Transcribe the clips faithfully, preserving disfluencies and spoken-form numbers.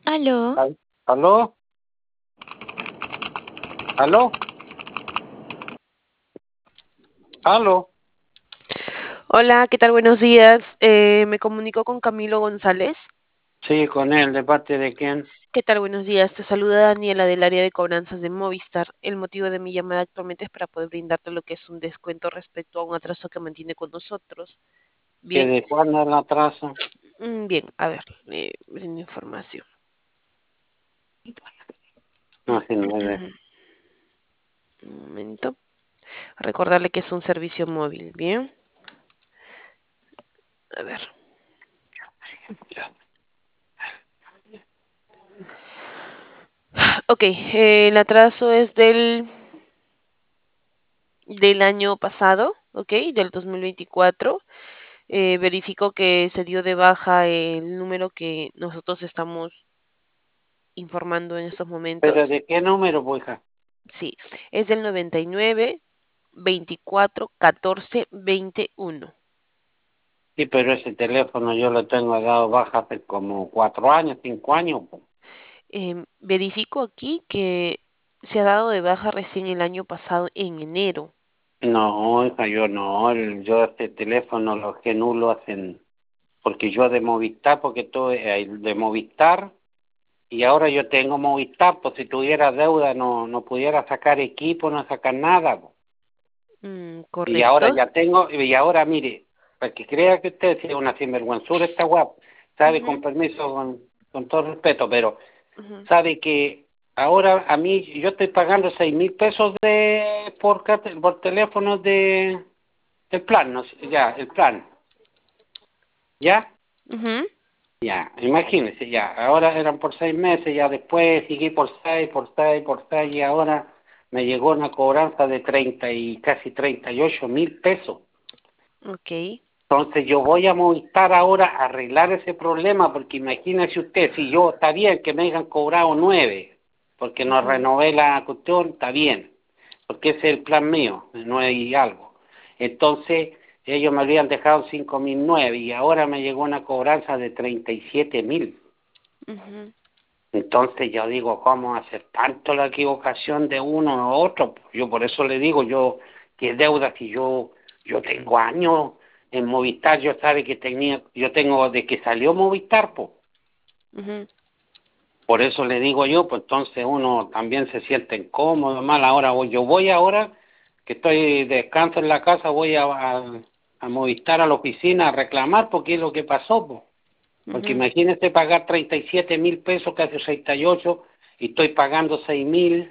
Aló. Al- ¿Aló? ¿Aló? ¿Aló? Hola, ¿qué tal? Buenos días. Eh, me comunico con Camilo González. Sí, con él, ¿de parte de quién? ¿Qué tal? Buenos días. Te saluda Daniela del área de cobranzas de Movistar. El motivo de mi llamada actualmente es para poder brindarte lo que es un descuento respecto a un atraso que mantiene con nosotros. ¿Que Bien, de cuándo es el atraso? mm, bien, a ver, eh, brindo información. No, sí, no es de- Un momento. Recordarle que es un servicio móvil. Bien, a ver. Ok, eh, el atraso es del, del año pasado, ok, del dos mil veinticuatro. Eh, verifico que se dio de baja el número que nosotros estamos informando en estos ¿Pero momentos. de qué número, pues, hija? Sí, es del noventa y nueve, veinticuatro, catorce, veintiuno. Sí, pero ese teléfono yo lo tengo dado baja hace como cuatro años, cinco años, po. Em, verifico aquí que se ha dado de baja recién el año pasado en enero. No, hija, yo no, el- yo este teléfono lo que nulo hacen, porque yo de Movistar, porque todo es de Movistar, y ahora yo tengo Movistar, pues si tuviera deuda no, no pudiera sacar equipo, no sacar nada, po. Mm, Y ahora correcto. ya tengo, y ahora mire, para que crea que usted sea una sinvergüenzura esta guapa, sabe, con Ujú, permiso, con, con todo respeto, pero ujú, sabe que ahora a mí yo estoy pagando seis mil pesos de por, cate- por teléfono de el plan, no sé, ya, el plan, ¿ya? ujú, Ya, imagínese, ya, ahora eran por seis meses, ya después seguí por seis, por seis, por seis, y ahora me llegó una cobranza de treinta y casi treinta y ocho mil pesos. ok. Entonces yo voy a Movistar ahora a arreglar ese problema, porque imagínese usted, si yo, está bien que me hayan cobrado nueve, porque no Ujú, renové la cuestión, está bien, porque ese es el plan mío, nueve y algo. Entonces ellos me habían dejado cinco mil nueve y ahora me llegó una cobranza de treinta y siete mil. ujú, Entonces yo digo, ¿cómo hacer tanto la equivocación de uno a otro? Yo por eso le digo, yo, que deuda si yo, yo tengo años en Movistar, yo sabe que tenía, yo tengo de que salió Movistar, pues. ujú, Por eso le digo yo, pues entonces uno también se siente incómodo, mal. Ahora voy- yo voy ahora, que estoy de descanso en la casa, voy a, a, a Movistar a la oficina a reclamar porque es lo que pasó, pues. Porque ujú. imagínese pagar treinta y siete mil pesos, casi treinta y ocho, y estoy pagando seis mil,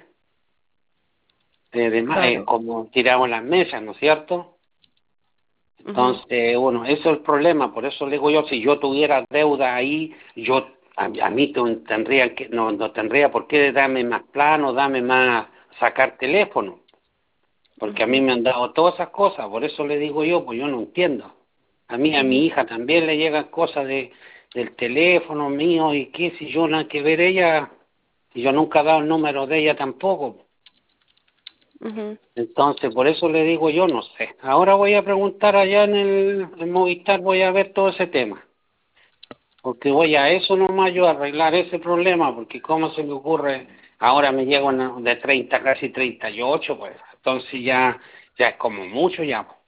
eh, de ma- eh, Claro. como tirado en las mesas, ¿no es cierto? Ujú, Entonces, bueno, eso es el problema, por eso le digo yo, si yo tuviera deuda ahí, yo a, a mí tu- tendría que, no, no tendría por qué darme más plano, darme más, sacar teléfono, porque a mí ujú, me han dado todas esas cosas, por eso le digo yo, pues yo no entiendo. A mí, a ujú, mi hija también le llegan cosas de, del teléfono mío y qué, si yo nada que ver ella, y yo nunca he dado el número de ella tampoco. ujú. Entonces, por eso le digo yo, no sé. Ahora voy a preguntar allá en el en Movistar, voy a ver todo ese tema. Porque voy a eso nomás yo a arreglar ese problema, porque cómo se me ocurre, ahora me llego una- de treinta, casi treinta y ocho, pues. Entonces ya, ya es como mucho ya, pues.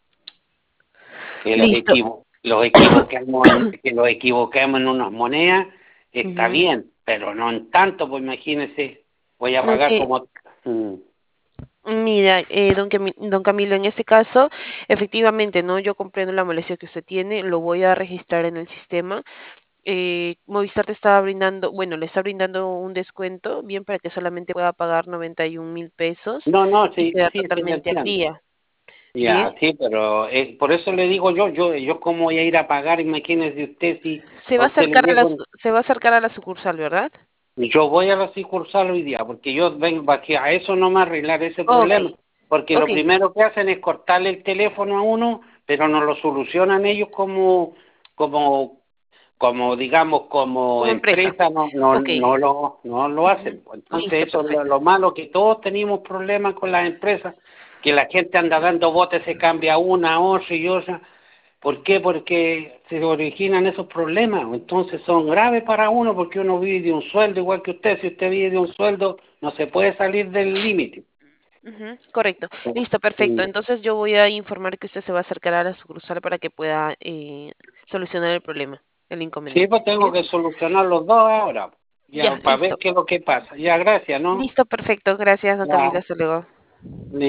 Que los Listo. equivo los equivoquemos en, que los equivoquemos en unas monedas, está Ujú. bien, pero no en tanto, pues imagínese, voy a Ok, pagar como... mm, mira, eh, don, Cami- don Camilo, en este caso, efectivamente, ¿no? Yo comprendo la molestia que usted tiene, lo voy a registrar en el sistema. Eh, Movistar te está brindando, bueno, le está brindando un descuento, bien, para que solamente pueda pagar noventa y un mil pesos no, no, y sí, quedar sí, sí, le totalmente al entiendo. día. Bien, Ya, sí, pero eh, por eso le digo yo, yo, yo cómo voy a ir a pagar, imagínese usted si se a va a usted le acercar a la, llego, su- se va a acercar a la sucursal, ¿verdad? yo voy a la sucursal hoy día, porque yo vengo aquí a eso no me arreglar ese Ok, problema, porque ok, lo primero que hacen es cortarle el teléfono a uno, pero no lo solucionan ellos como, como, como digamos, como como empresa. empresa, no, no, Ok, no lo, no lo ujú, hacen. listo, Entonces eso es lo, perfecto. lo malo, que todos tenemos problemas con las empresas, que la gente anda dando botes, se cambia una, otra y otra. ¿Por qué? Porque se originan esos problemas, entonces son graves para uno porque uno vive de un sueldo igual que usted, si usted vive de un sueldo no se puede salir del límite. Ujú, correcto. Listo, perfecto. Entonces yo voy a informar que usted se va a acercar a la sucursal para que pueda eh, solucionar el problema, el Sí, inconveniente. pues tengo ¿Bien? que solucionar los dos ahora, ya, Ya, para ver listo. qué es lo que pasa. Ya, gracias, ¿no? Listo, perfecto. Gracias, don Ya, Camilo. Hasta luego.